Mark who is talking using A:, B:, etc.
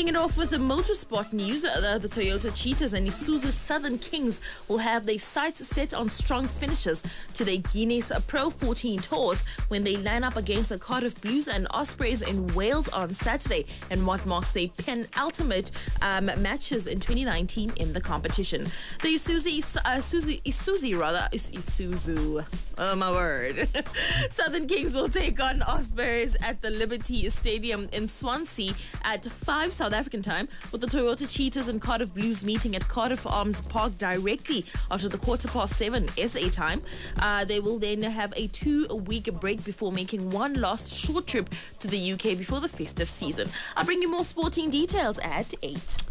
A: Ending it off with the motorsport news, the Toyota Cheetahs and Isuzu Southern Kings will have their sights set on strong finishes to their Guinness Pro 14 tours when they line up against the Cardiff Blues and Ospreys in Wales on Saturday in what marks their penultimate matches in 2019 in the competition. The Isuzu, oh my word. Southern Kings will take on Ospreys at the Liberty Stadium in Swansea at 5 South African time, with the Toyota Cheetahs and Cardiff Blues meeting at Cardiff Arms Park directly after the 7:15 SA time. They will then have a 2-week break before making one last short trip to the UK before the festive season. I'll bring you more sporting details at 8.